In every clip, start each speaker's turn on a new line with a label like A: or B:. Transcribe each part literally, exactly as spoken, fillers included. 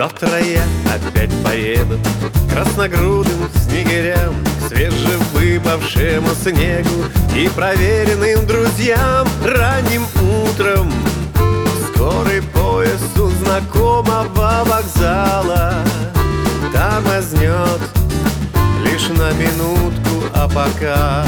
A: Завтра я опять поеду к красногрудым снегирям, к свежевыпавшему снегу и проверенным друзьям. Ранним утром скорый поезд у знакомого вокзала тормознет лишь на минутку, а пока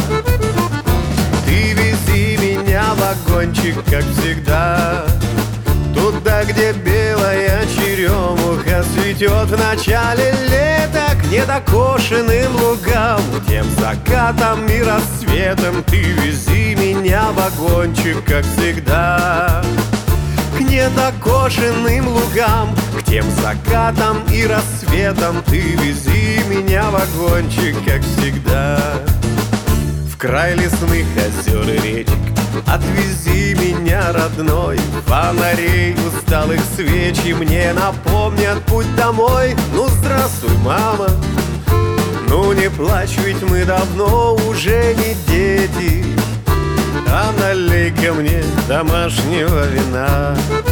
A: ты вези меня, вагончик, как всегда, туда, где белая черемуха цветет в начале лета, к недокошенным лугам, к тем закатам и рассветам. Ты вези меня, вагончик, как всегда, к недокошенным лугам, к тем закатам и рассветам. Ты вези меня, вагончик, как всегда, в край лесных озер и речек. Отвези меня, родной, фонарей усталых свечи мне напомнят путь домой. Ну, здравствуй, мама, ну не плачь, ведь мы давно уже не дети. А налей-ка мне домашнего вина.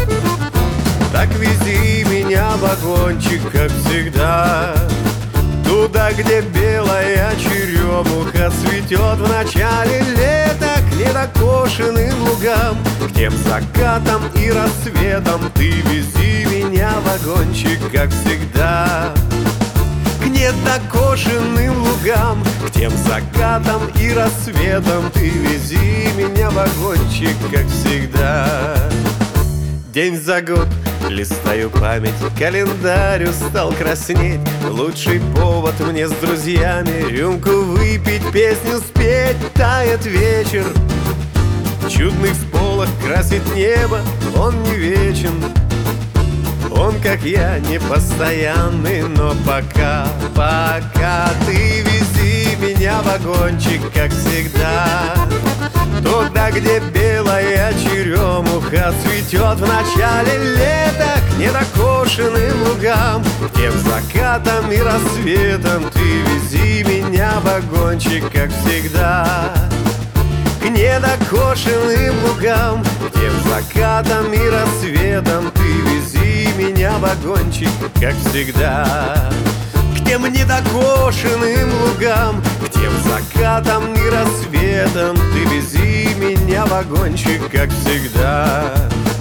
A: Так вези меня, вагончик, как всегда, туда, где белая черемуха цветет в начале лета, к недокошенным лугам, к тем закатам и рассветам. Ты вези меня, вагончик, как всегда, к недокошенным лугам, к тем закатам и рассветам. Ты вези меня, вагончик, как всегда. День за год листаю память, календарь устал краснеть. Лучший повод мне с друзьями рюмку выпить, песню спеть. Тает вечер, чудный всполох красит небо. Он не вечен, он, как я, непостоянный. Но пока, пока ты вези меня, вагончик, как всегда, туда, где белая черемуха цветет в начале лета, к недокошенным лугам, к тем закатам и рассветам. Ты вези меня, вагончик, как всегда, к недокошенным лугам, к тем закатам и рассветам. Ты вези меня, вагончик, как всегда, к тем недокошенным лугам, к тем закатам и рассветам. Ты вези меня, вагончик, как всегда.